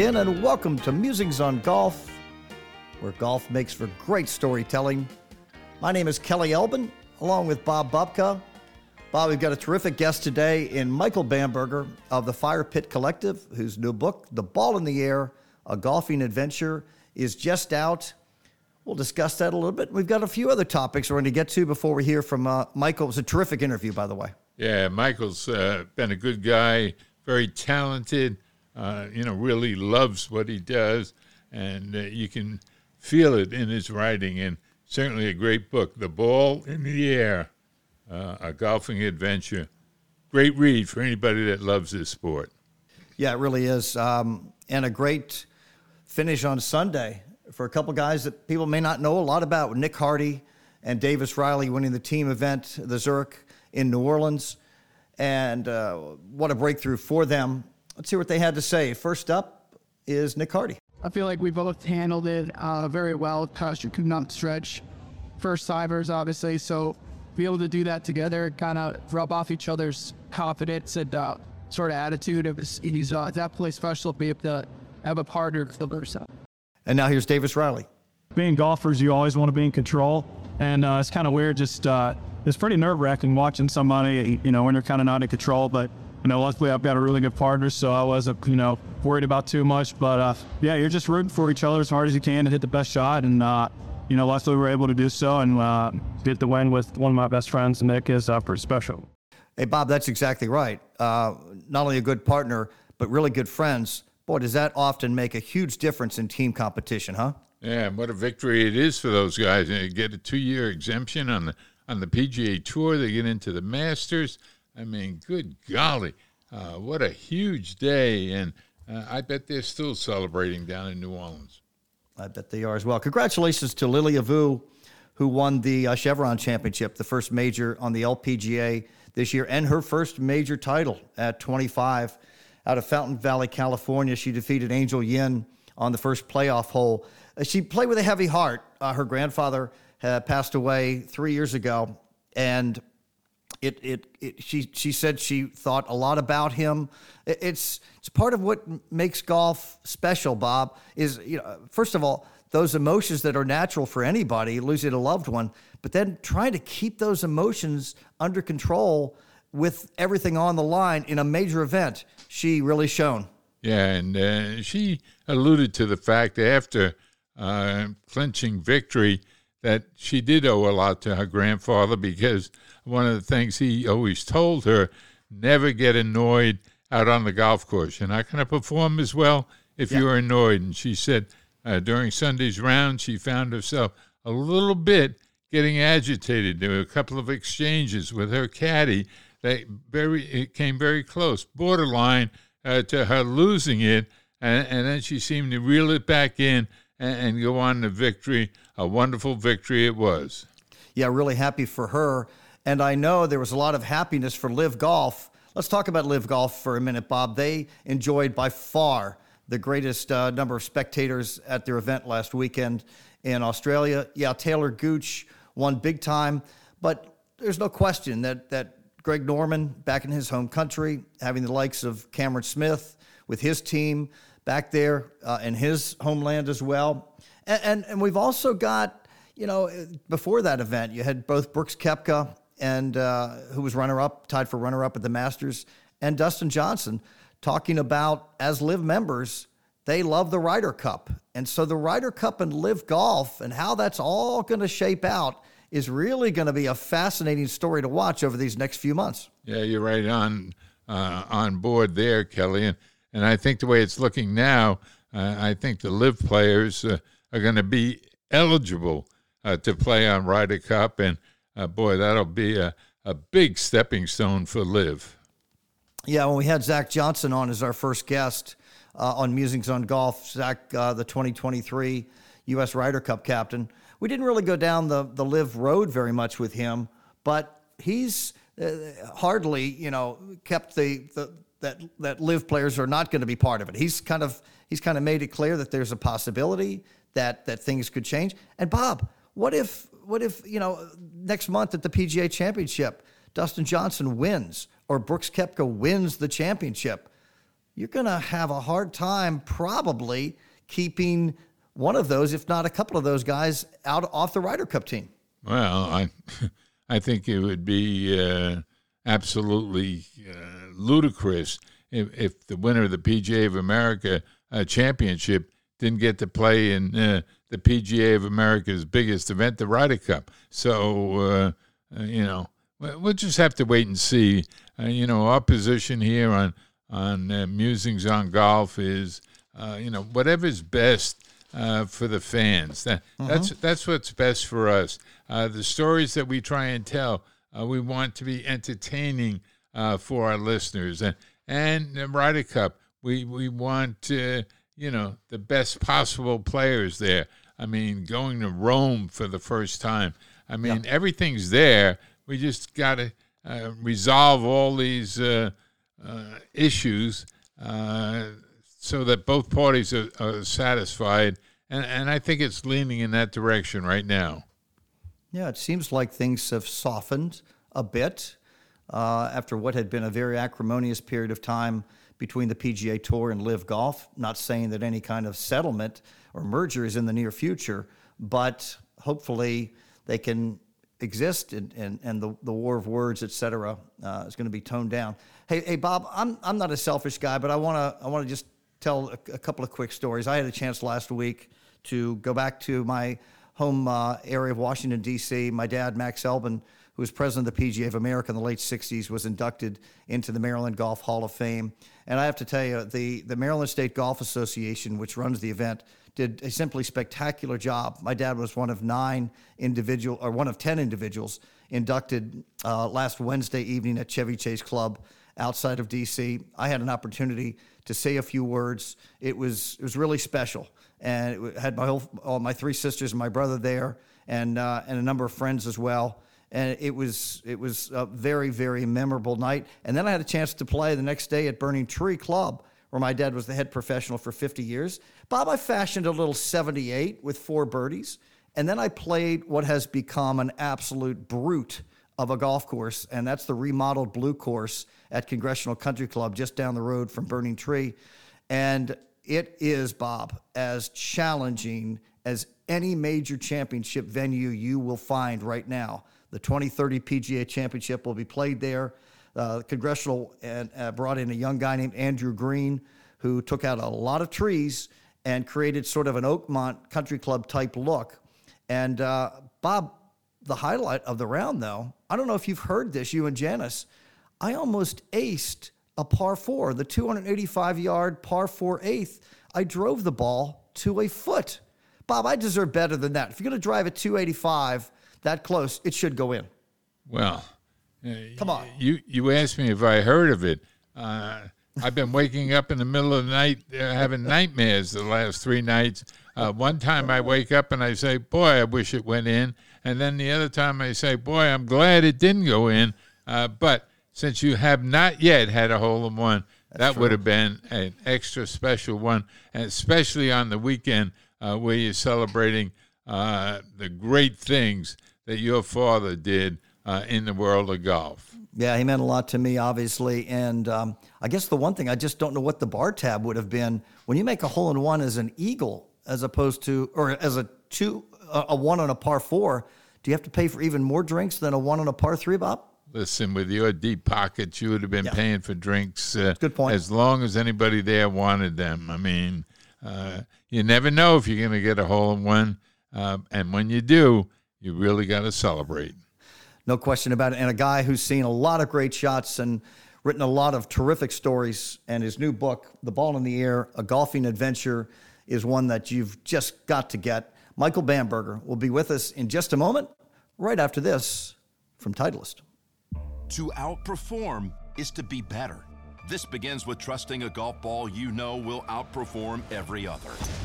again, and welcome to Musings on Golf, where golf makes for great storytelling. My name is Kelly Elbin, along with Bob Bubka. Bob, we've got a terrific guest today in Michael Bamberger of the Fire Pit Collective, whose new book, The Ball in the Air, A Golfing Adventure, is just out. We'll discuss that a little bit. We've got a few other topics we're going to get to before we hear from Michael. It was a terrific interview, by the way. Yeah, Michael's been a good guy, very talented, really loves what he does, and you can feel it in his writing, and certainly a great book, The Ball in the Air, A Golfing Adventure. Great read for anybody that loves this sport. Yeah, it really is, and a great finish on Sunday for a couple guys that people may not know a lot about, Nick Hardy and Davis Riley winning the team event, the Zurich in New Orleans, and what a breakthrough for them. Let's hear what they had to say. First up is Nick Hardy. I feel like we both handled it very well. Could not stretch. First timers, obviously, so be able to do that together, kind of rub off each other's confidence and sort of attitude. It was definitely special to be able to have a partner for the side. And now here's Davis Riley. Being golfers, you always want to be in control, and it's kind of weird. Just it's pretty nerve-wracking watching somebody, when they're kind of not in control. But luckily I've got a really good partner, so I wasn't, worried about too much. But you're just rooting for each other as hard as you can to hit the best shot, and luckily we were able to do so and get the win with one of my best friends. Nick is pretty special. Hey Bob, that's exactly right. Not only a good partner, but really good friends. Boy, does that often make a huge difference in team competition, huh? Yeah, what a victory it is for those guys. They get a 2-year exemption on the PGA Tour. They get into the Masters. I mean, good golly, what a huge day. And I bet they're still celebrating down in New Orleans. I bet they are as well. Congratulations to Lilia Vu, who won the Chevron Championship, the first major on the LPGA this year, and her first major title at 25. Out of Fountain Valley, California, she defeated Angel Yin on the first playoff hole. She played with a heavy heart. Her grandfather had passed away 3 years ago, and she said she thought a lot about him. It's part of what makes golf special, Bob, is, first of all, those emotions that are natural for anybody, losing a loved one, but then trying to keep those emotions under control with everything on the line in a major event. She really shone. Yeah, and she alluded to the fact after clinching victory that she did owe a lot to her grandfather, because one of the things he always told her, never get annoyed out on the golf course. You're not going to perform as well if you're annoyed. And she said during Sunday's round, she found herself a little bit getting agitated. There were a couple of exchanges with her caddy. It came very close, borderline to her losing it, and then she seemed to reel it back in and go on to victory. A wonderful victory it was. Yeah, really happy for her. And I know there was a lot of happiness for Live Golf. Let's talk about Live Golf for a minute, Bob. They enjoyed by far the greatest number of spectators at their event last weekend in Australia. Yeah, Taylor Gooch won big time, but there's no question that Greg Norman, back in his home country, having the likes of Cameron Smith with his team back there in his homeland as well. And we've also got, before that event, you had both Brooks Koepka and who was tied for runner-up at the Masters, and Dustin Johnson talking about, as Live members, they love the Ryder Cup. And so the Ryder Cup and Live Golf and how that's all going to shape out is really going to be a fascinating story to watch over these next few months. Yeah, you're right on board there, Kelly. And I think the way it's looking now, I think the Live players are going to be eligible to play on Ryder Cup. And, that'll be a big stepping stone for Live. Yeah, when we had Zach Johnson on as our first guest on Musings on Golf, Zach, the 2023 U.S. Ryder Cup captain, we didn't really go down the Live road very much with him, but he's hardly, kept that Live players are not going to be part of it. He's kind of made it clear that there's a possibility that things could change. And Bob, what if next month at the PGA Championship, Dustin Johnson wins or Brooks Koepka wins the championship? you're going to have a hard time probably keeping one of those, if not a couple of those guys, off the Ryder Cup team. Well, I think it would be absolutely ludicrous if the winner of the PGA of America championship didn't get to play in the PGA of America's biggest event, the Ryder Cup. So, we'll just have to wait and see. Our position here on Musings on Golf is, whatever's best for the fans. That's what's best for us. The stories that we try and tell, we want to be entertaining for our listeners. And the Ryder Cup, we want, the best possible players there. I mean, going to Rome for the first time. I mean, everything's there. We just got to resolve all these issues so that both parties are satisfied. And I think it's leaning in that direction right now. Yeah, it seems like things have softened a bit after what had been a very acrimonious period of time between the PGA Tour and LIV Golf. Not saying that any kind of settlement or merger is in the near future, but hopefully they can exist and the war of words, et cetera, is going to be toned down. Hey, Bob, I'm not a selfish guy, but I want to just tell a couple of quick stories. I had a chance last week to go back to my home area of Washington, D.C. My dad, Max Elbin, who was president of the PGA of America in the late 60s, was inducted into the Maryland Golf Hall of Fame. And I have to tell you, the Maryland State Golf Association, which runs the event, did a simply spectacular job. My dad was one of 10 individuals inducted last Wednesday evening at Chevy Chase Club outside of D.C. I had an opportunity to say a few words. It was really special, and it had all my three sisters and my brother there, and a number of friends as well. And it was a very, very memorable night. And then I had a chance to play the next day at Burning Tree Club, where my dad was the head professional for 50 years. Bob, I fashioned a little 78 with 4 birdies, and then I played what has become an absolute brute of a golf course, and that's the remodeled Blue Course at Congressional Country Club just down the road from Burning Tree. And it is, Bob, as challenging as any major championship venue you will find right now. The 2030 PGA Championship will be played there. Congressional brought in a young guy named Andrew Green, who took out a lot of trees and created sort of an Oakmont Country Club type look. And Bob, the highlight of the round, though, I don't know if you've heard this, you and Janice, I almost aced a par 4, the 285-yard par 4 eighth. I drove the ball to a foot. Bob, I deserve better than that. If you're going to drive at 285 that close, it should go in. Well, come on. You asked me if I heard of it. I've been waking up in the middle of the night having nightmares the last 3 nights. One time I wake up and I say, boy, I wish it went in. And then the other time I say, boy, I'm glad it didn't go in. But since you have not yet had a hole-in-one, that would have been an extra special one, and especially on the weekend where you're celebrating the great things that your father did in the world of golf. Yeah, he meant a lot to me, obviously. And I guess the one thing, I just don't know what the bar tab would have been when you make a hole-in-one as an eagle as opposed to, or as a 1 on a par 4. Do you have to pay for even more drinks than a 1 on a par 3, Bob? Listen, with your deep pockets, you would have been paying for drinks good point. As long as anybody there wanted them. I mean, you never know if you're going to get a hole-in-one. And when you do, you really got to celebrate. No question about it. And a guy who's seen a lot of great shots and written a lot of terrific stories. And his new book, The Ball in the Air, A Golfing Adventure, is one that you've just got to get. Michael Bamberger will be with us in just a moment, right after this from Titleist. To outperform is to be better. This begins with trusting a golf ball you know will outperform every other.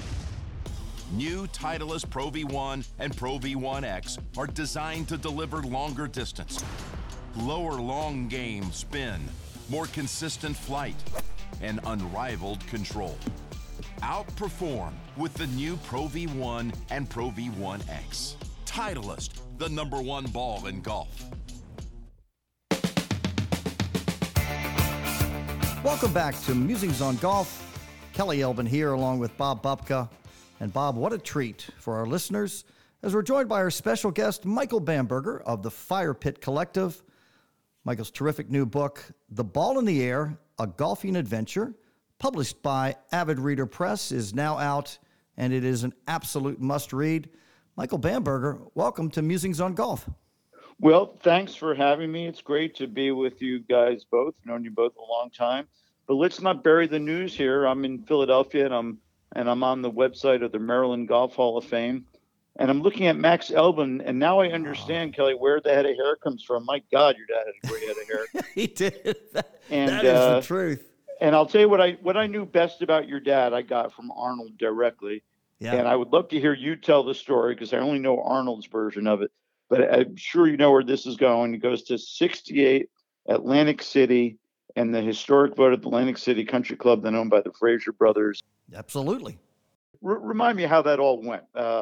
New Titleist Pro V1 and Pro V1X are designed to deliver longer distance, lower long game spin, more consistent flight, and unrivaled control. Outperform with the new Pro V1 and Pro V1X. Titleist, the #1 ball in golf. Welcome back to Musings on Golf. Kelly Elbin here along with Bob Bupka. And Bob, what a treat for our listeners as we're joined by our special guest, Michael Bamberger of the Fire Pit Collective. Michael's terrific new book, The Ball in the Air, A Golfing Adventure, published by Avid Reader Press, is now out, and it is an absolute must-read. Michael Bamberger, welcome to Musings on Golf. Well, thanks for having me. It's great to be with you guys both. I've known you both a long time. But let's not bury the news here. I'm in Philadelphia, and I'm on the website of the Maryland Golf Hall of Fame. And I'm looking at Max Elbin, and now I understand, Kelly, where the head of hair comes from. My God, your dad had a great head of hair. He did. That And is the truth. And I'll tell you what I knew best about your dad, I got from Arnold directly. Yeah. And I would love to hear you tell the story because I only know Arnold's version of it. But I'm sure you know where this is going. It goes to 68 Atlantic City and the historic vote at the Atlantic City Country Club, then owned by the Fraser brothers. Absolutely. Remind me how that all went.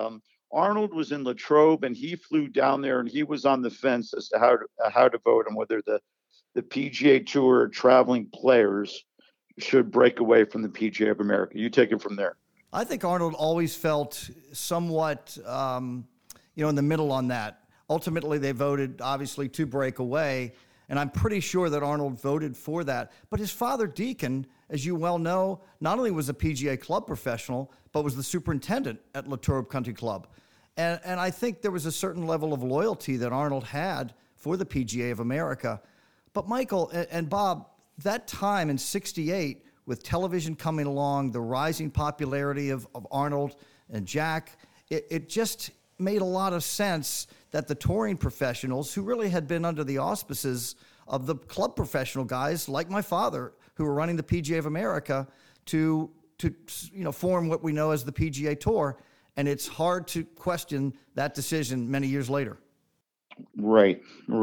Arnold was in Latrobe, and he flew down there, and he was on the fence as to how to vote on whether the PGA Tour traveling players should break away from the PGA of America. You take it from there. I think Arnold always felt somewhat, in the middle on that. Ultimately, they voted, obviously, to break away, and I'm pretty sure that Arnold voted for that. But his father, Deacon, as you well know, not only was a PGA club professional, but was the superintendent at Latrobe Country Club. And I think there was a certain level of loyalty that Arnold had for the PGA of America. But Michael and Bob, that time in 68, with television coming along, the rising popularity of Arnold and Jack, it just made a lot of sense that the touring professionals, who really had been under the auspices of the club professional guys like my father, who were running the PGA of America, to form what we know as the PGA Tour. And it's hard to question that decision many years later. Right.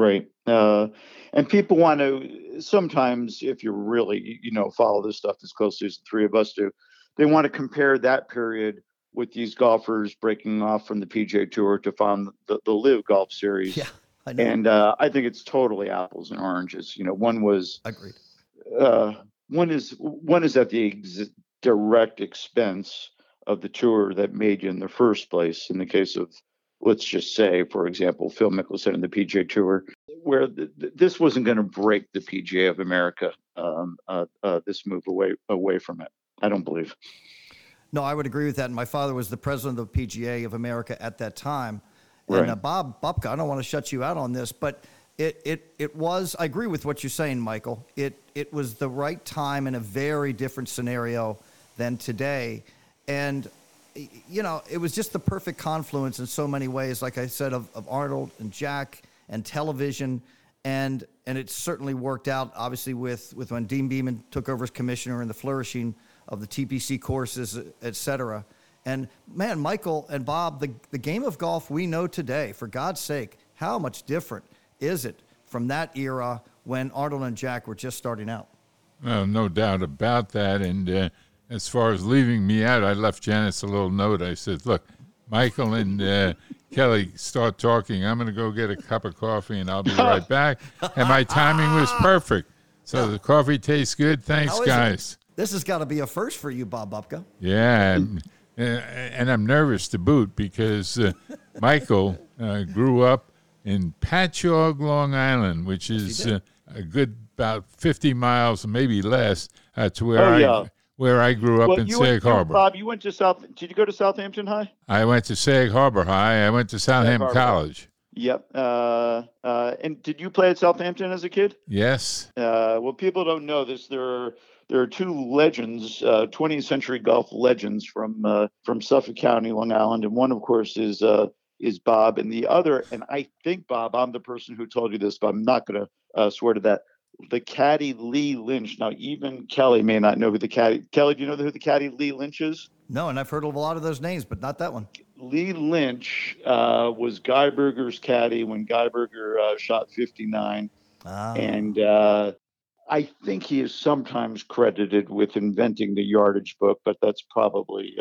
And people want to, sometimes, if you really, follow this stuff as closely as the three of us do, they want to compare that period with these golfers breaking off from the PGA Tour to found the LIV Golf Series. Yeah, I know. And I think it's totally apples and oranges. One was Agreed. One is at the direct expense of the tour that made you in the first place. In the case of, let's just say, for example, Phil Mickelson and the PGA Tour, where this wasn't going to break the PGA of America. This move away from it, I don't believe. No, I would agree with that. And my father was the president of the PGA of America at that time. Right. And Bob Bupka, I don't want to shut you out on this, but it was, I agree with what you're saying, Michael. It was the right time in a very different scenario than today. And, it was just the perfect confluence in so many ways, like I said, of Arnold and Jack and television. And it certainly worked out, obviously, with when Dean Beeman took over as commissioner and the flourishing of the TPC courses, et cetera. And, man, Michael and Bob, the game of golf we know today, for God's sake, how much different is it from that era when Arnold and Jack were just starting out? Well, no doubt about that. And as far as leaving me out, I left Janice a little note. I said, look, Michael and Kelly start talking. I'm going to go get a cup of coffee, and I'll be right back. And my timing was perfect. So the coffee tastes good. Thanks, guys. This has got to be a first for you, Bob Bupka. Yeah, and I'm nervous to boot because Michael grew up in Patchogue, Long Island, which is a good about 50 miles, maybe less, to where I grew up in Sag Harbor. Bob, you went to did you go to Southampton High? I went to Sag Harbor High. I went to Southampton College. Yep. And did you play at Southampton as a kid? Yes. Well, people don't know this. There are two legends, 20th century golf legends from Suffolk County, Long Island, and one, of course, is Bob, and the other, and I think, Bob, I'm the person who told you this, but I'm not going to swear to that. The caddy Lee Lynch. Now, even Kelly may not know who the caddy. Kelly, do you know who the caddy Lee Lynch is? No, and I've heard of a lot of those names, but not that one. Lee Lynch was Guy Berger's caddy when Guy Berger shot 59. And I think he is sometimes credited with inventing the yardage book, but that's probably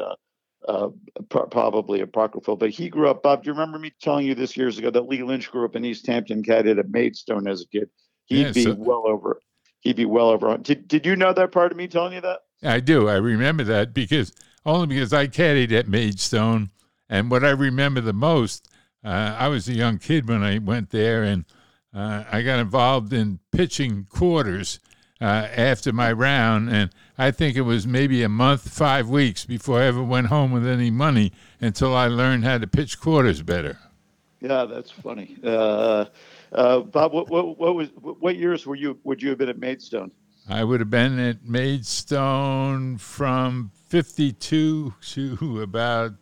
apocryphal. But he grew up, Bob, do you remember me telling you this years ago that Lee Lynch grew up in East Hampton, caddied at Maidstone as a kid? He'd be well over he'd be well over. Did you know that part of me telling you that? I do. I remember that because I caddied at Maidstone, and what I remember the most, I was a young kid when I went there, and I got involved in pitching quarters after my round, and I think it was maybe a month, 5 weeks before I ever went home with any money until I learned how to pitch quarters better. Yeah, that's funny. Bob, what years would you have been at Maidstone? I would have been at Maidstone from 52 to about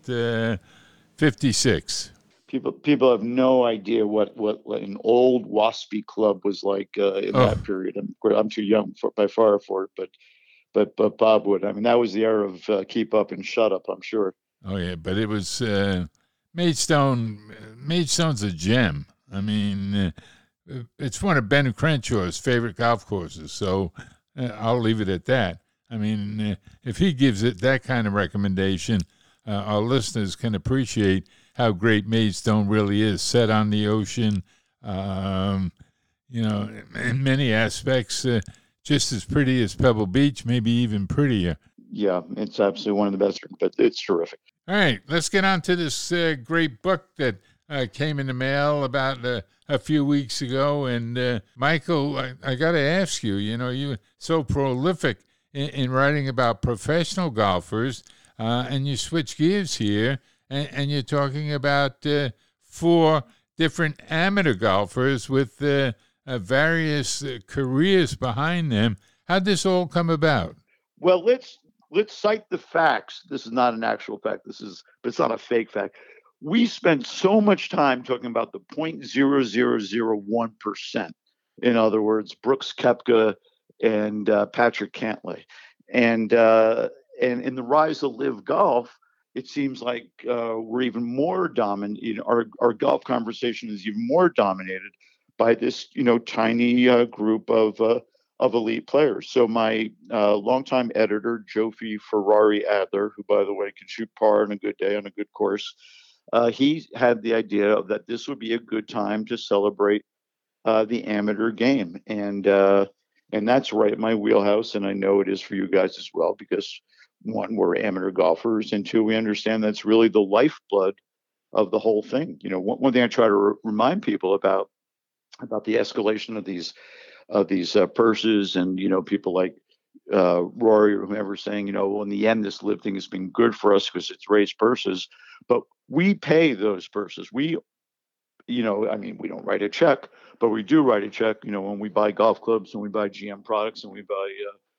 56. People have no idea what an old waspy club was like in that period. I'm too young by far for it, but Bob would. I mean, that was the era of keep up and shut up, I'm sure. Oh yeah, but it was Maidstone. Maidstone's a gem. I mean, it's one of Ben Crenshaw's favorite golf courses. So I'll leave it at that. I mean, if he gives it that kind of recommendation, our listeners can appreciate how great Maidstone really is, set on the ocean. In many aspects, just as pretty as Pebble Beach, maybe even prettier. Yeah, it's absolutely one of the best, but it's terrific. All right, let's get on to this great book that came in the mail about a few weeks ago. And Michael, I got to ask you, you're so prolific in writing about professional golfers, and you switch gears here, and you're talking about 4 different amateur golfers with various careers behind them. How'd this all come about? Well, let's cite the facts. This is not an actual fact. But it's not a fake fact. We spent so much time talking about the 0.0001%. In other words, Brooks Koepka and Patrick Cantlay, and in the rise of LIV Golf, it seems like we're even more dominant. Our golf conversation is even more dominated by this tiny group of elite players. So my longtime editor, Jofi Ferrari Adler, who, by the way, can shoot par on a good day on a good course, he had the idea that this would be a good time to celebrate the amateur game. And that's right in my wheelhouse. And I know it is for you guys as well, because 1, we're amateur golfers, and 2, we understand that's really the lifeblood of the whole thing. One thing I try to remind people about the escalation of these purses, and people like Rory or whoever saying, well, in the end, this LIV thing has been good for us because it's raised purses, but we pay those purses. We don't write a check, but we do write a check, when we buy golf clubs and we buy GM products and we buy,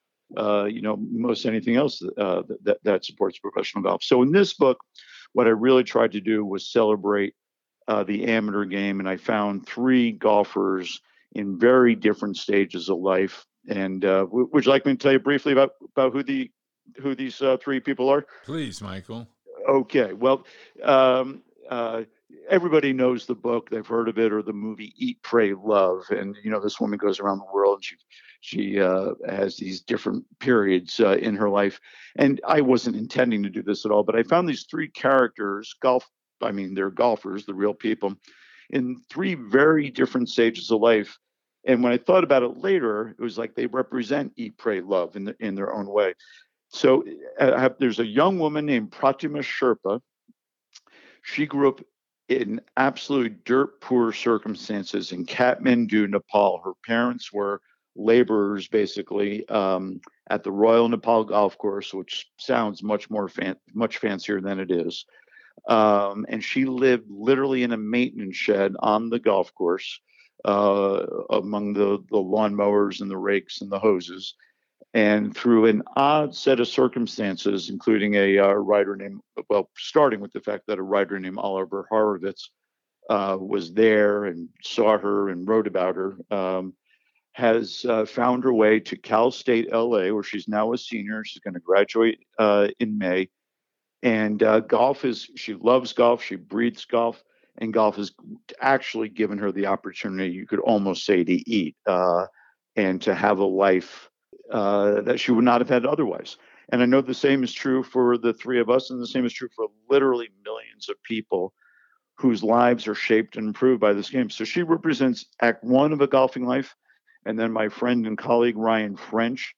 most anything else that supports professional golf. So in this book, what I really tried to do was celebrate the amateur game, and I found 3 golfers in very different stages of life. And would you like me to tell you briefly about who these 3 people are? Please, Michael. Okay. Well, everybody knows the book. They've heard of it, or the movie Eat, Pray, Love. And, this woman goes around the world, and she has these different periods in her life. And I wasn't intending to do this at all, but I found these 3 characters, they're golfers, the real people, in 3 very different stages of life. And when I thought about it later, it was like they represent Eat, Pray, Love in their own way. So there's a young woman named Pratima Sherpa. She grew up in absolute dirt poor circumstances in Kathmandu, Nepal. Her parents were laborers, basically, at the Royal Nepal Golf Course, which sounds much fancier than it is. And she lived literally in a maintenance shed on the golf course, among the lawnmowers and the rakes and the hoses. And through an odd set of circumstances, including starting with the fact that a writer named Oliver Horowitz was there and saw her and wrote about her, has found her way to Cal State LA, where she's now a senior. She's going to graduate in May. And she loves golf, she breathes golf, and golf has actually given her the opportunity, you could almost say, to eat and to have a life that she would not have had otherwise. And I know the same is true for the 3 of us, and the same is true for literally millions of people whose lives are shaped and improved by this game. So she represents Act 1 of a golfing life, And then my friend and colleague, Ryan French,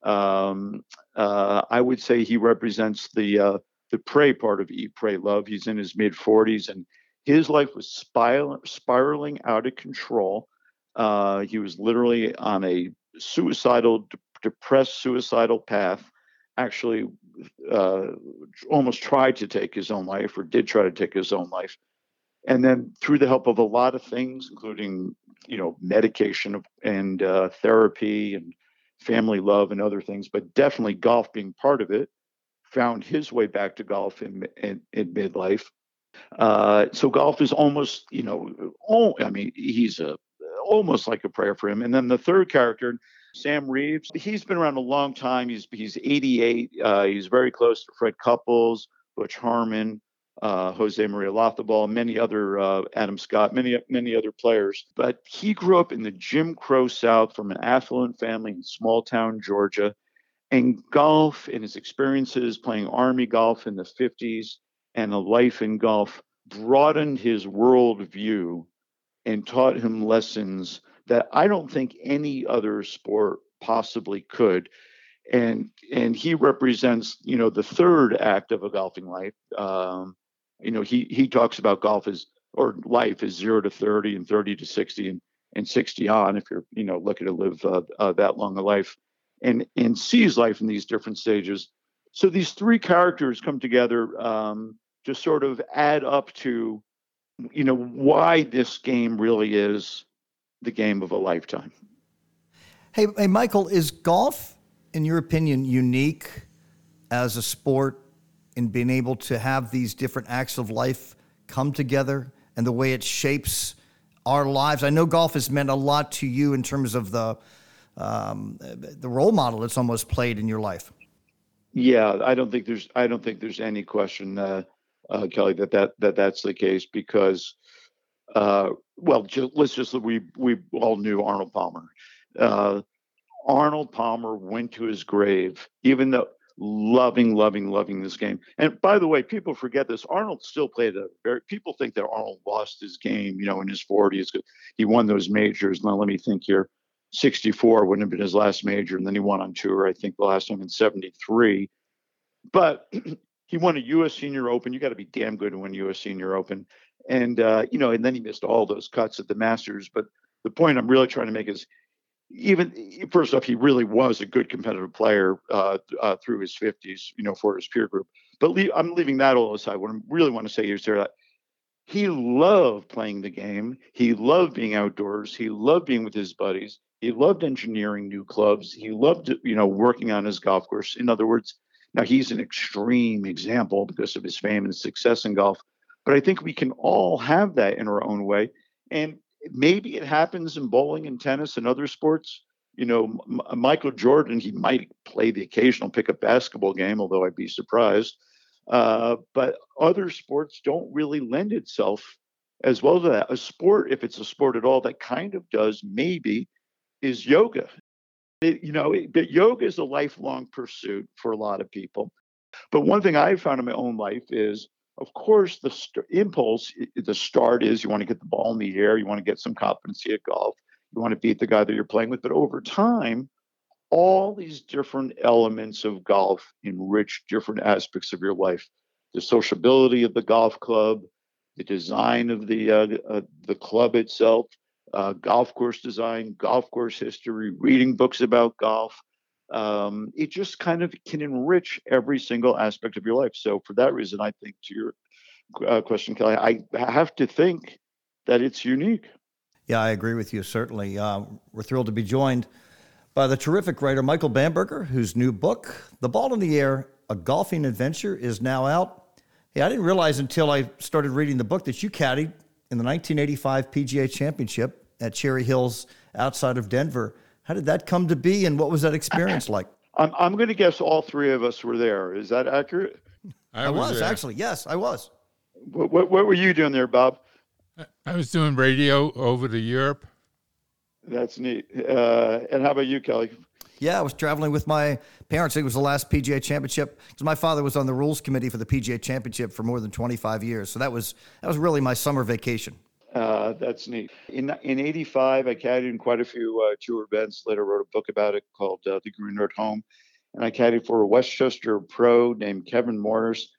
I would say he represents the pray part of Eat, Pray, Love. He's in his mid-40s, and his life was spiraling out of control. He was literally on a depressed suicidal path, actually almost tried to take his own life, or did try to take his own life. And then through the help of a lot of things, including, medication and therapy and family love and other things, but definitely golf being part of it, found his way back to golf in midlife. So golf is almost, he's almost like a prayer for him. And then the third character, Sam Reeves, he's been around a long time. He's 88. He's very close to Fred Couples, Butch Harmon, Jose Maria Lothoball, many other, Adam Scott, many other players. But he grew up in the Jim Crow South from an affluent family in small town Georgia. And golf and his experiences playing Army golf in the 50s and a life in golf broadened his worldview and taught him lessons that I don't think any other sport possibly could. And he represents, the third act of a golfing life. He talks about life is 0 to 30 and 30 to 60 and 60 on, if you're, looking to live that long a life, and sees life in these different stages. So these three characters come together to sort of add up to, why this game really is the game of a lifetime. Hey, Michael, is golf, in your opinion, unique as a sport in being able to have these different acts of life come together and the way it shapes our lives? I know golf has meant a lot to you in terms of the role model it's almost played in your life. Yeah, I don't think there's any question, Kelly, that's the case, because we all knew Arnold Palmer. Arnold Palmer went to his grave, even though loving this game. And by the way, people forget this. Arnold still played people think that Arnold lost his game, in his 40s. He won those majors. Now, let me think here. 64 wouldn't have been his last major. And then he won on tour, I think, the last time in 73. But he won a U.S. Senior Open. You got to be damn good to win U.S. Senior Open. And, and then he missed all those cuts at the Masters. But the point I'm really trying to make is, first off, he really was a good competitive player through his 50s, for his peer group. But I'm leaving that all aside. What I really want to say is that he loved playing the game. He loved being outdoors. He loved being with his buddies. He loved engineering new clubs. He loved, working on his golf course. In other words, now he's an extreme example because of his fame and success in golf. But I think we can all have that in our own way. And maybe it happens in bowling and tennis and other sports. Michael Jordan, he might play the occasional pickup basketball game, although I'd be surprised. But other sports don't really lend itself as well to that. A sport, if it's a sport at all, that kind of does maybe is yoga. But yoga is a lifelong pursuit for a lot of people. But one thing I've found in my own life is, of course, the impulse, the start is you want to get the ball in the air. You want to get some competency at golf. You want to beat the guy that you're playing with. But over time, all these different elements of golf enrich different aspects of your life. The sociability of the golf club, the design of the club itself, golf course design, golf course history, reading books about golf. It just kind of can enrich every single aspect of your life. So for that reason, I think, to your question, Kelly, I have to think that it's unique. Yeah, I agree with you, certainly. We're thrilled to be joined by the terrific writer Michael Bamberger, whose new book, The Ball in the Air, A Golfing Adventure, is now out. Hey, I didn't realize until I started reading the book that you caddied in the 1985 PGA Championship at Cherry Hills outside of Denver. How did that come to be, and what was that experience like? I'm going to guess all three of us were there. Is that accurate? I was actually. Yes, I was. What were you doing there, Bob? I was doing radio over to Europe. That's neat. And how about you, Kelly? Yeah, I was traveling with my parents. It was the last PGA Championship because my father was on the rules committee for the PGA Championship for more than 25 years. So that was really my summer vacation. That's neat. In '85, I caddied in quite a few tour events. Later wrote a book about it called The Green Road Home, and I caddied for a Westchester pro named Kevin Morris,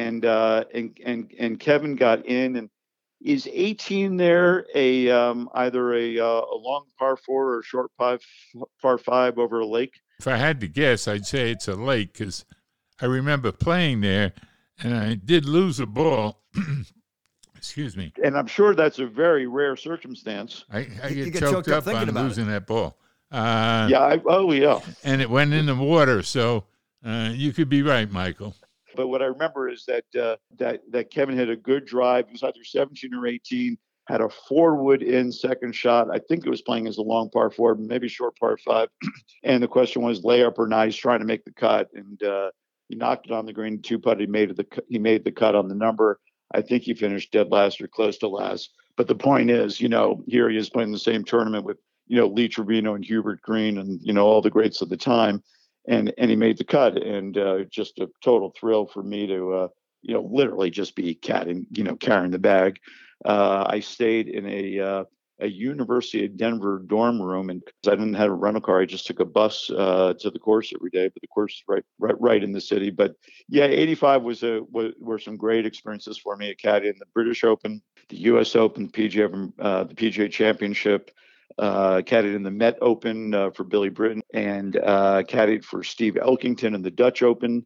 and Kevin got in. And is 18 there either a long par four or a short par five over a lake? If I had to guess, I'd say it's a lake because I remember playing there, and I did lose a ball. Excuse me. And I'm sure that's a very rare circumstance. I get choked up on losing that ball. Yeah. And it went in the water, so you could be right, Michael. But what I remember is that Kevin had a good drive. It was either 17 or 18. Had a 4-wood in second shot. I think it was playing as a long par 4, maybe short par 5. And the question was layup or not. He's trying to make the cut, and he knocked it on the green. 2-putt. He made the cut on the number. I think he finished dead last or close to last. But the point is, here he is playing the same tournament with, Lee Trevino and Hubert Green and, all the greats of the time. And he made the cut, and just a total thrill for me to, literally just be carrying the bag. I stayed in a University of Denver dorm room, and I didn't have a rental car. I just took a bus to the course every day, but the course is right in the city. But yeah, '85 were some great experiences for me. I caddied in the British Open, the U.S. Open, the PGA Championship. Caddied in the Met Open for Billy Britton, and caddied for Steve Elkington in the Dutch Open.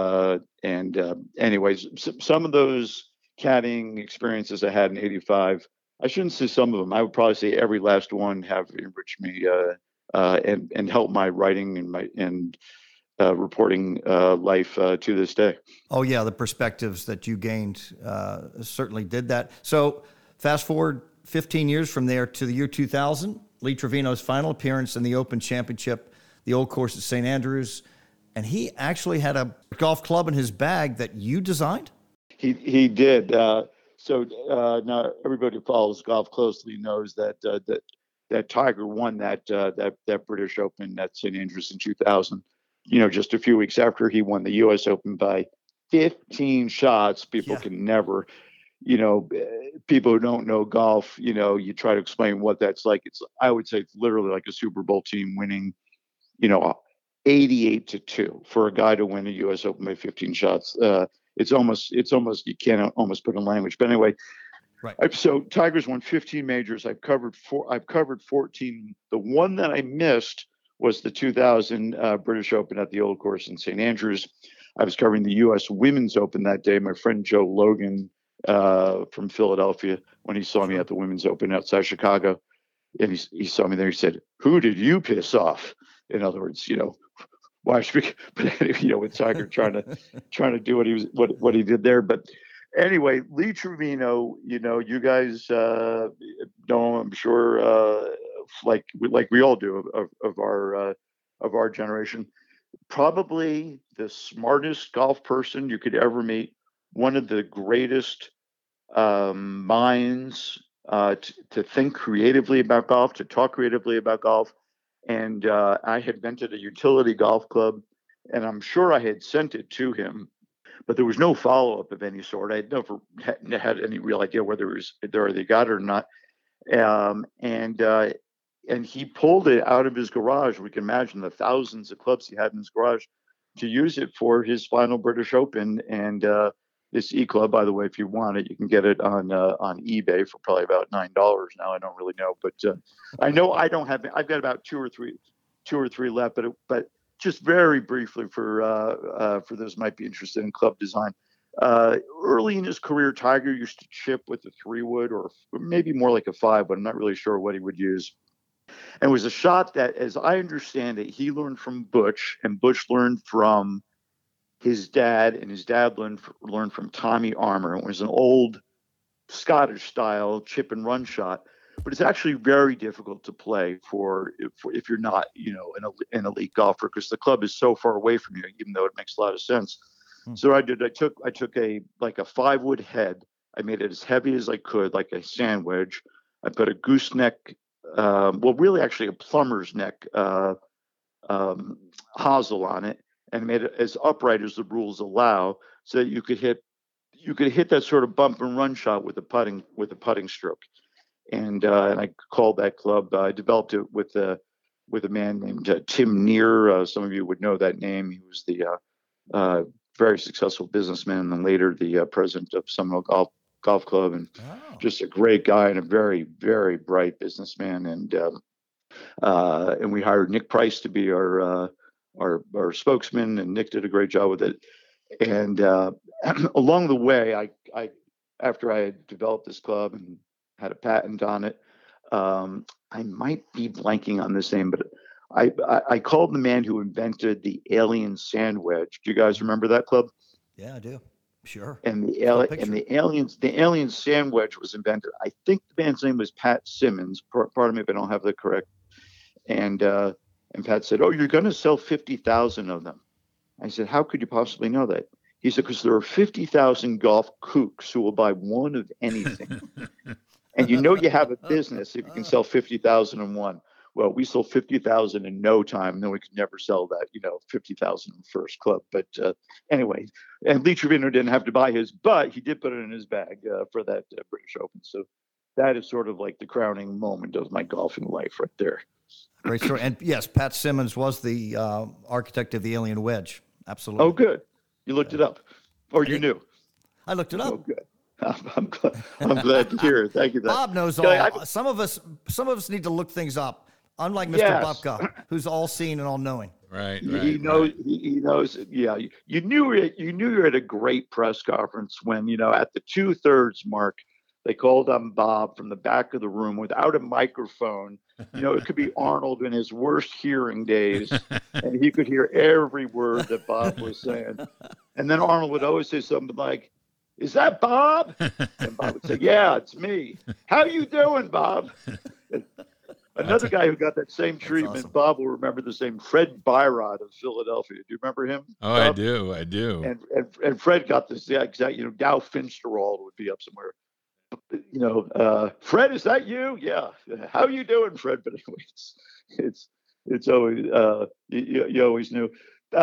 Anyways, some of those caddying experiences I had in '85, I shouldn't say some of them. I would probably say every last one have enriched me and helped my writing and reporting life to this day. Oh yeah, the perspectives that you gained certainly did that. So fast forward 15 years from there to the year 2000, Lee Trevino's final appearance in the Open Championship, the old course at St. Andrews, and he actually had a golf club in his bag that you designed? He did. So now everybody who follows golf closely knows that Tiger won that British Open at St. Andrews in 2000. Just a few weeks after he won the U.S. Open by 15 shots. People can never. People who don't know golf, you try to explain what that's like. I would say it's literally like a Super Bowl team winning, 88-2 for a guy to win a U.S. Open by 15 shots. It's almost you can't almost put in language. But anyway, right. So Tiger's won 15 majors. I've covered 14. The one that I missed was the 2000 British Open at the Old Course in St. Andrews. I was covering the U.S. Women's Open that day. My friend Joe Logan from Philadelphia, when he saw me at the Women's Open outside Chicago, and he saw me there, he said, "Who did you piss off?" In other words, why speak? But with Tiger trying to do what he did there. But anyway, Lee Trevino, you guys know, I'm sure, like we all do of our generation, probably the smartest golf person you could ever meet. One of the greatest minds to think creatively about golf, to talk creatively about golf. And I had rented a utility golf club, and I'm sure I had sent it to him, but there was no follow-up of any sort. I had never had any real idea whether they got it or not. And he pulled it out of his garage. We can imagine the thousands of clubs he had in his garage to use it for his final British Open. And this E-Club, by the way, if you want it, you can get it on eBay for probably about $9 now. I don't really know, but I know I don't have. I've got about two or three left. But just very briefly for those who might be interested in club design. Early in his career, Tiger used to chip with a 3-wood or maybe more like a 5-wood. I'm not really sure what he would use. And it was a shot that, as I understand it, he learned from Butch, and Butch learned from his dad, and his dad learned from Tommy Armour. It was an old Scottish style chip and run shot, but it's actually very difficult to play if you're not, an elite golfer, because the club is so far away from you, even though it makes a lot of sense. So I took a 5-wood head. I made it as heavy as I could, like a sandwich. I put a gooseneck, really actually a plumber's neck hosel on it, and made it as upright as the rules allow, so that you could hit that sort of bump and run shot with a putting stroke. and I called that club. I developed it with a man named Tim Neer. Some of you would know that name. He was the very successful businessman, and then later the president of Seminole Golf Club, and just a great guy and a very, very bright businessman. And we hired Nick Price to be our spokesman, and Nick did a great job with it. And along the way, I after I had developed this club and had a patent on it, I might be blanking on this name, but I called the man who invented the alien sand wedge. Do you guys remember that club? Yeah, I do. Sure. And the alien sand wedge was invented. I think the man's name was Pat Simmons. Pardon me if I don't have that correct. And Pat said, "Oh, you're going to sell 50,000 of them." I said, "How could you possibly know that?" He said, "Because there are 50,000 golf kooks who will buy one of anything." And you have a business if you can sell 50,000 in one. Well, we sold 50,000 in no time, and then we could never sell that, 50,000 in the first club. But anyway, and Lee Trevino didn't have to buy his, but he did put it in his bag for that British Open. So that is sort of like the crowning moment of my golfing life right there. Great story. And yes, Pat Simmons was the architect of the alien wedge. Absolutely. Oh, good. You looked it up, or you knew? I looked it up. Oh, good. I'm glad to hear it. Thank you. Bob knows all. Some of us need to look things up. Unlike Mr. Bubka, who's all seeing and all knowing. Right. He knows. He knows. Yeah. You knew it. You knew you were at a great press conference when at the 2/3 mark, they called on Bob from the back of the room without a microphone. It could be Arnold in his worst hearing days, and he could hear every word that Bob was saying. And then Arnold would always say something like, "Is that Bob?" And Bob would say, "Yeah, it's me. How you doing, Bob?" Another guy who got that same treatment, awesome. Bob will remember the same, Fred Byrod of Philadelphia. Do you remember him? Oh, Bob? I do. And Fred got this exact, Dow Finsterwald would be up somewhere. Fred, is that you? Yeah. How you doing, Fred? But anyway, it's always, you always knew.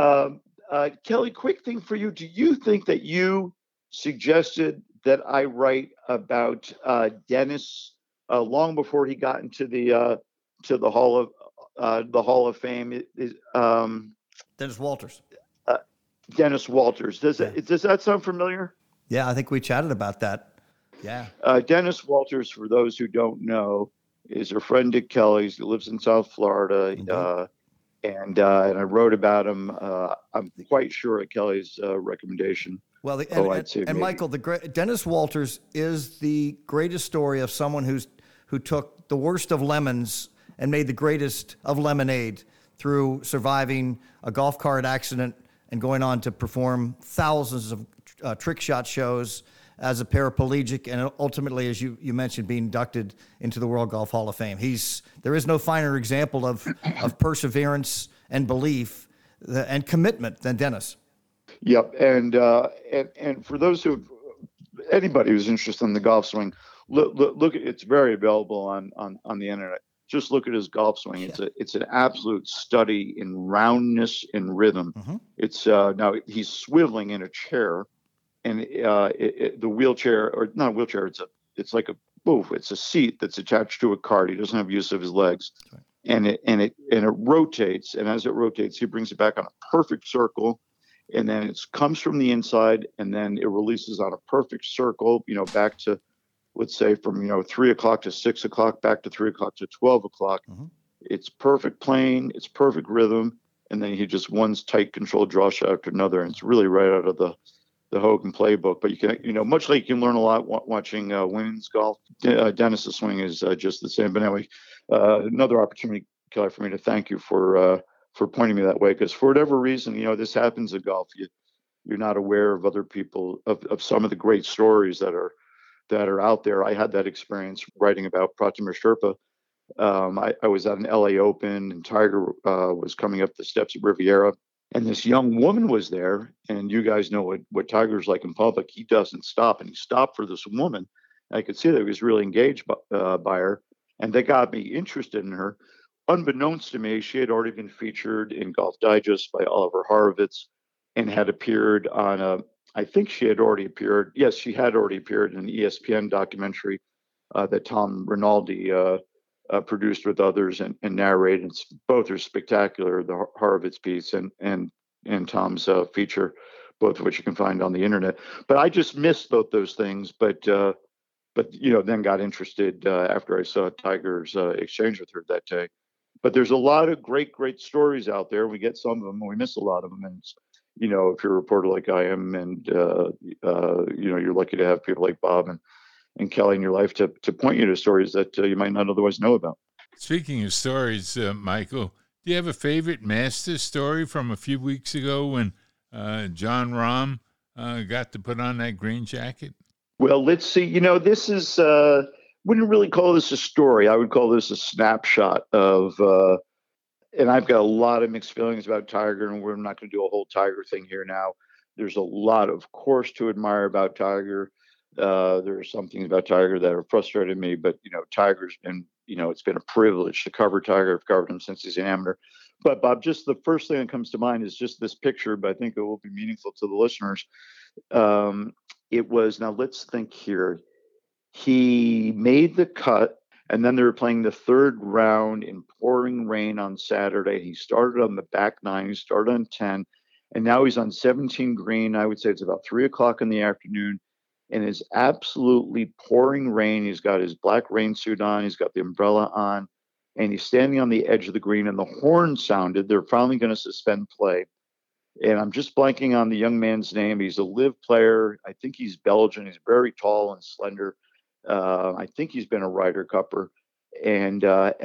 Kelly, quick thing for you. Do you think that you suggested that I write about Dennis long before he got into the Hall of Fame? Dennis Walters. Dennis Walters. Does that sound familiar? Yeah, I think we chatted about that. Yeah. Dennis Walters, for those who don't know, is a friend of Kelly's. He lives in South Florida. And I wrote about him. I'm quite sure at Kelly's recommendation. Well, Michael, Dennis Walters is the greatest story of someone who took the worst of lemons and made the greatest of lemonade through surviving a golf cart accident and going on to perform thousands of trick shot shows as a paraplegic, and ultimately, as you mentioned, being inducted into the World Golf Hall of Fame. There is no finer example of perseverance and belief and commitment than Dennis. Yep, and for those anybody who's interested in the golf swing, look at it's very available on the internet. Just look at his golf swing. Yeah. It's an absolute study in roundness and rhythm. Mm-hmm. It's now he's swiveling in a chair. And the wheelchair, or not a wheelchair, it's a seat that's attached to a cart. He doesn't have use of his legs, right. and it rotates. And as it rotates, he brings it back on a perfect circle, and then it comes from the inside, and then it releases on a perfect circle. Back to, let's say, from 3 o'clock to 6 o'clock, back to 3 o'clock to 12 o'clock. Mm-hmm. It's perfect plane, it's perfect rhythm, and then he just one tight controlled draw shot after another, and it's really right out of the Hogan playbook. But you can, much like you can learn a lot watching women's golf, Dennis's swing is just the same. But anyway, another opportunity, Kelly, for me to thank you for pointing me that way, because for whatever reason, this happens in golf. You're not aware of other people, of some of the great stories that are out there. I had that experience writing about Pratimir Sherpa. I was at an LA Open, and Tiger was coming up the steps of Riviera. And this young woman was there, and you guys know what Tiger's like in public. He doesn't stop, and he stopped for this woman. I could see that he was really engaged by her, and that got me interested in her. Unbeknownst to me, she had already been featured in Golf Digest by Oliver Horovitz, and had appeared on I think she had already appeared. Yes, she had already appeared in an ESPN documentary that Tom Rinaldi produced with others and narrated. Both are spectacular. The Horowitz piece and Tom's feature, both of which you can find on the internet. But I just missed both those things. But then got interested after I saw Tiger's exchange with her that day. But there's a lot of great stories out there. We get some of them, and we miss a lot of them. And if you're a reporter like I am, and you're lucky to have people like Bob and Kelly in your life to point you to stories that you might not otherwise know about. Speaking of stories, Michael, do you have a favorite Masters story from a few weeks ago when Jon Rahm got to put on that green jacket? Well, let's see. This is, wouldn't really call this a story. I would call this a snapshot of, and I've got a lot of mixed feelings about Tiger, and we're not going to do a whole Tiger thing here now. There's a lot, of course, to admire about Tiger. There are some things about Tiger that have frustrated me, but, Tiger's been, it's been a privilege to cover Tiger. I've covered him since he's an amateur. But Bob, just the first thing that comes to mind is just this picture, but I think it will be meaningful to the listeners. It was, now let's think here. He made the cut, and then they were playing the third round in pouring rain on Saturday. He started on the back nine, he started on 10, and now he's on 17 green. I would say it's about 3:00 in the afternoon, and it's absolutely pouring rain. He's got his black rain suit on, he's got the umbrella on, and he's standing on the edge of the green, and the horn sounded. They're finally going to suspend play. And I'm just blanking on the young man's name. He's a live player. I think he's Belgian. He's very tall and slender. I think he's been a Ryder Cupper. And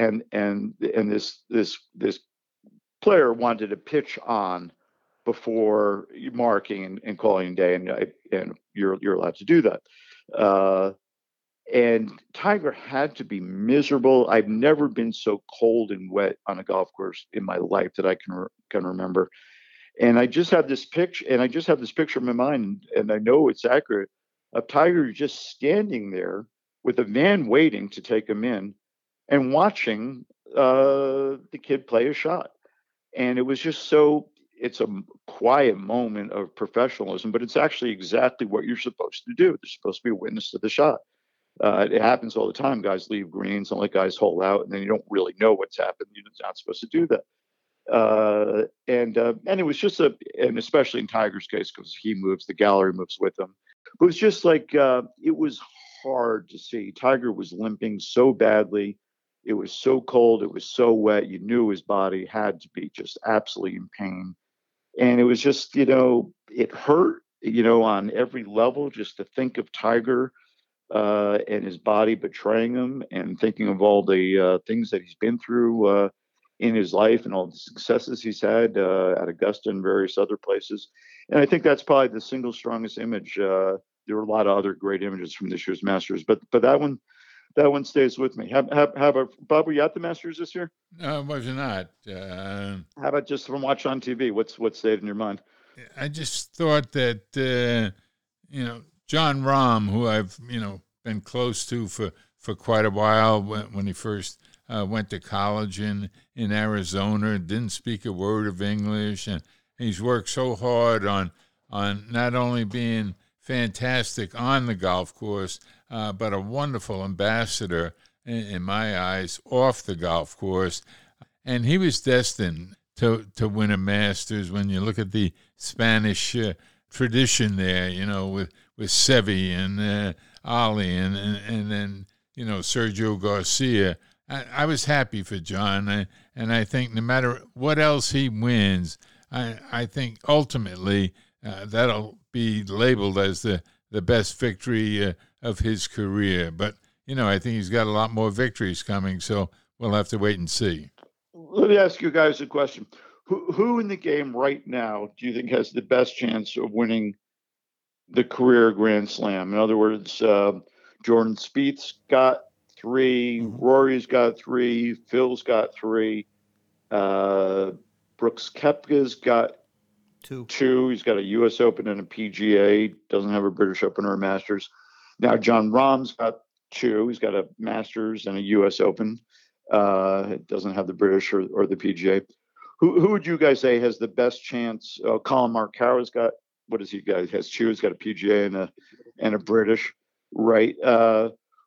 this player wanted to pitch on before marking and calling day, and you're allowed to do that. And Tiger had to be miserable. I've never been so cold and wet on a golf course in my life that I can remember. And I just have this picture, in my mind, and I know it's accurate, of Tiger just standing there with a van waiting to take him in and watching the kid play a shot. And it was just it's a quiet moment of professionalism, but it's actually exactly what you're supposed to do. They're supposed to be a witness to the shot. It happens all the time. Guys leave greens, and let guys hole out, and then you don't really know what's happened. You're not supposed to do that. And it was just and especially in Tiger's case, because he moves, the gallery moves with him. It was just like, it was hard to see. Tiger was limping so badly. It was so cold. It was so wet. You knew his body had to be just absolutely in pain. And it was just, it hurt, on every level, just to think of Tiger and his body betraying him, and thinking of all the things that he's been through in his life, and all the successes he's had at Augusta and various other places. And I think that's probably the single strongest image. There were a lot of other great images from this year's Masters, but that one stays with me. How about, Bob, were you at the Masters this year? No, I was not. How about just from watching on TV? What stayed in your mind? I just thought that, Jon Rahm, who I've, been close to for quite a while when he first went to college in Arizona, didn't speak a word of English, and he's worked so hard on not only being fantastic on the golf course, but a wonderful ambassador, in my eyes, off the golf course. And he was destined to win a Masters. When you look at the Spanish tradition there, with Seve and Ali and then, Sergio Garcia. I was happy for John, and I think no matter what else he wins, I think ultimately that'll be labeled as the best victory of his career. But, I think he's got a lot more victories coming, so we'll have to wait and see. Let me ask you guys a question. Who in the game right now do you think has the best chance of winning the career Grand Slam? In other words, Jordan Spieth's got 3, Rory's got 3, Phil's got 3, Brooks Koepka's got 2. He's got a U.S. Open and a PGA. Doesn't have a British Open or a Masters. Now Jon Rahm's got 2. He's got a Masters and a U.S. Open. Doesn't have the British or the PGA. Who would you guys say has the best chance? Colin Morikawa's got, what does he got? He has 2. He's got a PGA and a British, right?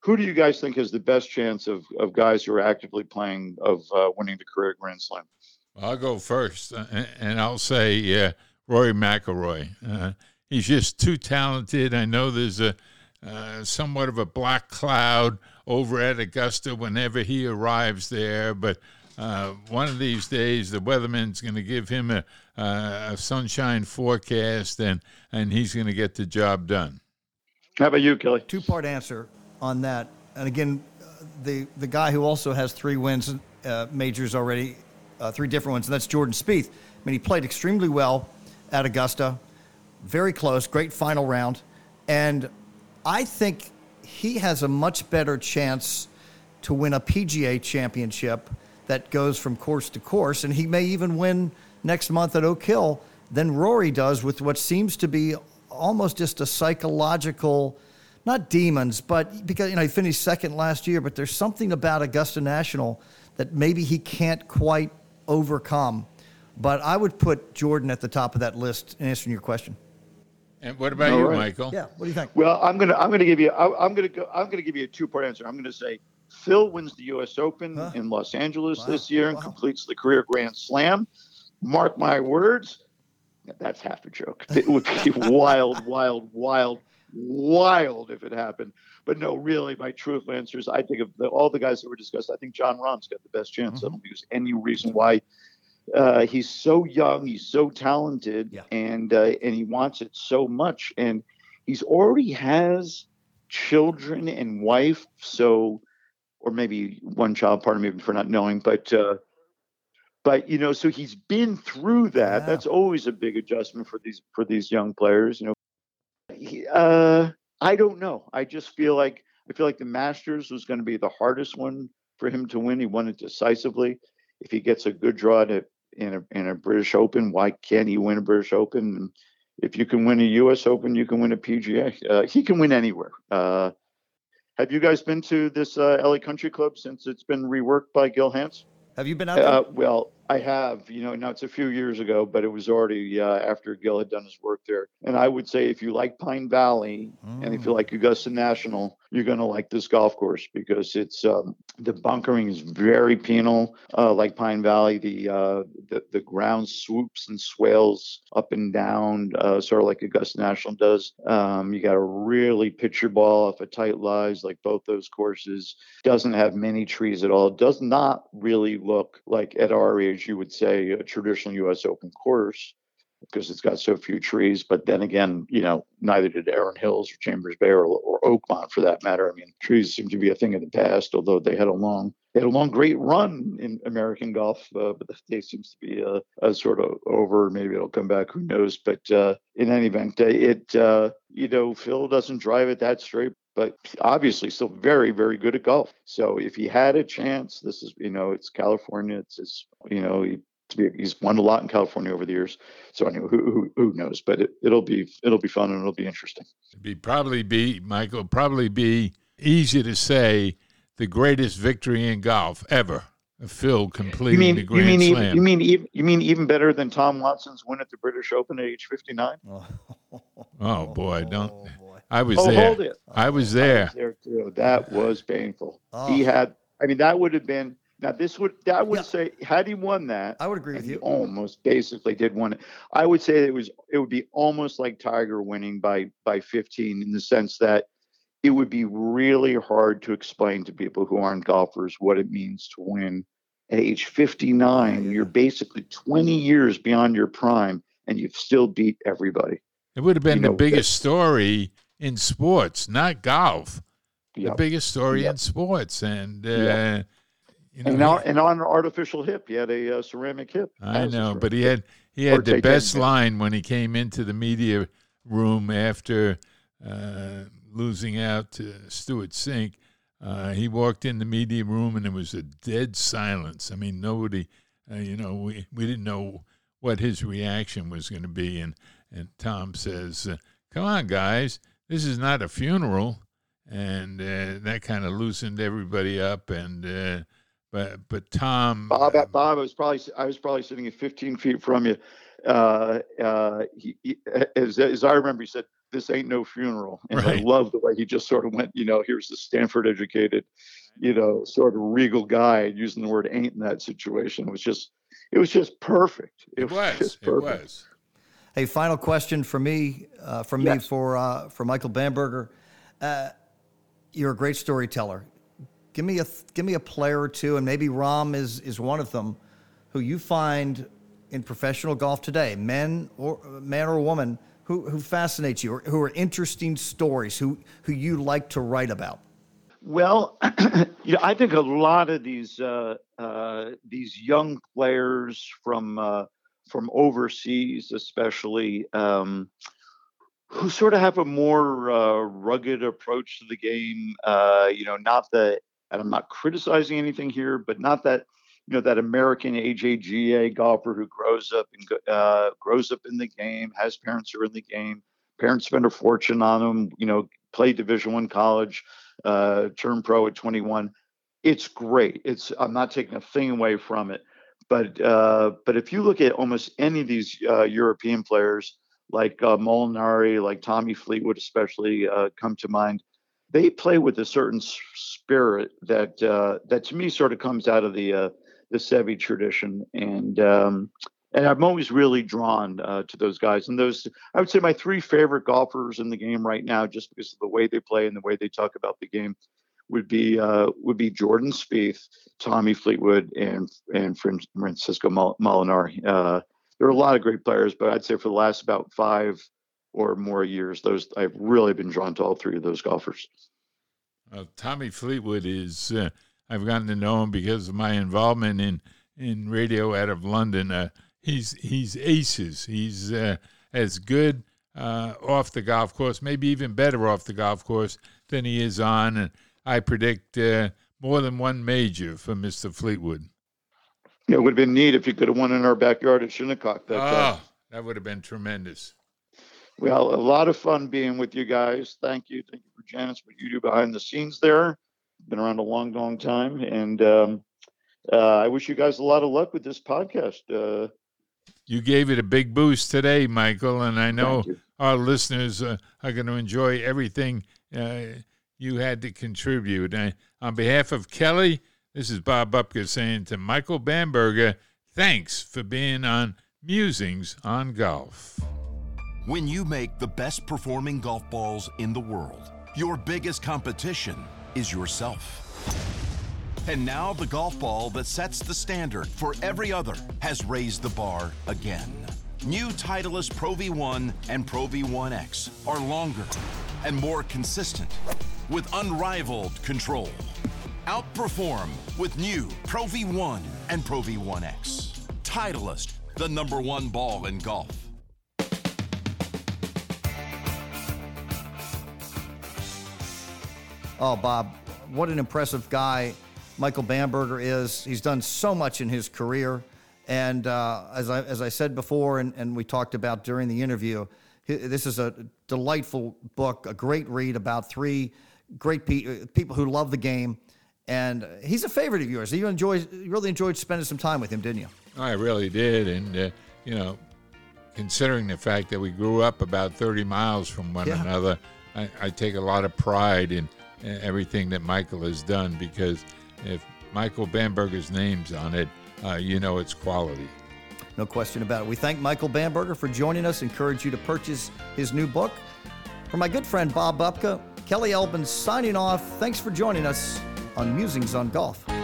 Who do you guys think has the best chance of guys who are actively playing of winning the career Grand Slam? I'll go first, and I'll say Rory McIlroy. He's just too talented. I know there's a somewhat of a black cloud over at Augusta whenever he arrives there, but one of these days the weatherman's going to give him a sunshine forecast, and he's going to get the job done. How about you, Kelly? Two-part answer on that. And again, the guy who also has 3 wins, majors already, 3 different ones, and that's Jordan Spieth. I mean, he played extremely well at Augusta, very close, great final round. And I think he has a much better chance to win a PGA championship that goes from course to course, and he may even win next month at Oak Hill than Rory does, with what seems to be almost just a psychological, not demons, but because he finished second last year, but there's something about Augusta National that maybe he can't quite overcome. But I would put Jordan at the top of that list in answering your question. And what about you, Michael? Yeah, what do you think? Well, I'm gonna give you a 2-part answer. I'm gonna say Phil wins the U.S. Open in Los Angeles this year and completes the career Grand Slam. Mark my words. That's half a joke. It would be wild if it happened. But no, really, my truthful answer is I think of all the guys that were discussed, I think Jon Rahm's got the best chance. I don't think there's any reason why. He's so young, he's so talented, and he wants it so much. And he's already has children and wife, so, or maybe one child, pardon me for not knowing, but so he's been through that. Yeah. That's always a big adjustment for these young players. I don't know. I feel like the Masters was going to be the hardest one for him to win. He won it decisively. If he gets a good draw in a British Open, why can't he win a British Open? If you can win a U.S. Open, you can win a PGA. He can win anywhere. Have you guys been to this LA Country Club since it's been reworked by Gil Hanse? Have you been out there? Well, I have. Now it's a few years ago, but it was already after Gil had done his work there. And I would say if you like Pine Valley and if you like Augusta National, you're going to like this golf course because it's the bunkering is very penal, like Pine Valley. The ground swoops and swales up and down, sort of like Augusta National does. You got to really pitch your ball off of tight lies, like both those courses. Doesn't have many trees at all. Does not really look like at our age you would say a traditional U.S. Open course because it's got so few trees. But then again, neither did Erin Hills or Chambers Bay or Oakmont for that matter. I mean, trees seem to be a thing of the past, although they had a long great run in American golf, but the day seems to be a sort of over. Maybe it'll come back. Who knows? But in any event, Phil doesn't drive it that straight, but obviously still very, very good at golf. So if he had a chance, this is, it's California. It's his, he's won a lot in California over the years. So anyway, who knows? But it'll be fun and it'll be interesting. Probably be easy to say the greatest victory in golf ever. Phil completing the Grand Slam. You mean even better than Tom Watson's win at the British Open at age 59? Oh boy, don't. I was there. Hold it. I was there. I was there too. That was painful. He had. I mean, that would have been. Now that would say had he won that, I would agree with you. He almost basically did win it. I would say it would be almost like Tiger winning by 15 in the sense that it would be really hard to explain to people who aren't golfers what it means to win at age 59. Yeah. You're basically 20 years beyond your prime, and you've still beat everybody. It would have been the biggest story in sports, not golf. The biggest story in sports, and on an artificial hip, he had a ceramic hip. I know, but he had the best line when he came into the media room after losing out to Stuart Sink. He walked in the media room and there was a dead silence. I mean, nobody, we didn't know what his reaction was going to be. And Tom says, "Come on, guys, this is not a funeral." And that kind of loosened everybody up. And but Tom, Bob, I was probably sitting at 15 feet from you. As I remember, he said, this ain't no funeral. And I Right. love the way he just sort of went, here's the Stanford educated, sort of regal guy using the word ain't in that situation. It was just perfect. It was. just It perfect. was. Hey, final question for me, Yes. for Michael Bamberger. You're a great storyteller. Give me a player or two, and maybe Rahm is one of them, who you find in professional golf today, man or woman, who fascinates you, or who are interesting stories, who you like to write about. Well, I think a lot of these young players from overseas, especially, who sort of have a more rugged approach to the game. Not that, and I'm not criticizing anything here, but not that that American AJGA golfer who grows up in the game, has parents who are in the game, parents spend a fortune on them, play Division I college, turn pro at 21. It's great. I'm not taking a thing away from it, but if you look at almost any of these European players, like Molinari, like Tommy Fleetwood, especially come to mind, they play with a certain spirit that to me sort of comes out of the Seve tradition, and I'm always really drawn to those guys. And those, I would say, my three favorite golfers in the game right now, just because of the way they play and the way they talk about the game, would be Jordan Spieth, Tommy Fleetwood, and Francisco Molinari. There are a lot of great players, but I'd say for the last about 5 or more years, I've really been drawn to all three of those golfers. Tommy Fleetwood is, I've gotten to know him because of my involvement in radio out of London. He's aces. He's as good off the golf course, maybe even better off the golf course than he is on. And I predict more than one major for Mr. Fleetwood. Yeah, it would have been neat if you could have won in our backyard at Shinnecock. That would have been tremendous. Well, a lot of fun being with you guys. Thank you for Janice, what you do behind the scenes there. Been around a long, long time, and I wish you guys a lot of luck with this podcast. You gave it a big boost today, Michael, and I know our listeners are going to enjoy everything you had to contribute. On behalf of Kelly, this is Bob Bupka saying to Michael Bamberger, thanks for being on Musings on Golf. When you make the best performing golf balls in the world, your biggest competition is yourself. And now the golf ball that sets the standard for every other has raised the bar again. New Titleist Pro V1 and Pro V1X are longer and more consistent with unrivaled control. Outperform with new Pro V1 and Pro V1X. Titleist, the #1 ball in golf. Oh, Bob, what an impressive guy Michael Bamberger is. He's done so much in his career. And as I said before, and we talked about during the interview, this is a delightful book, a great read about 3 great people who love the game. And he's a favorite of yours. You really enjoyed spending some time with him, didn't you? I really did. And, considering the fact that we grew up about 30 miles from one another, I take a lot of pride in everything that Michael has done, because if Michael Bamberger's name's on it, it's quality. No question about it. We thank Michael Bamberger for joining us, encourage you to purchase his new book. For my good friend Bob Bupka, Kelly Elbin signing off. Thanks for joining us on Musings on Golf.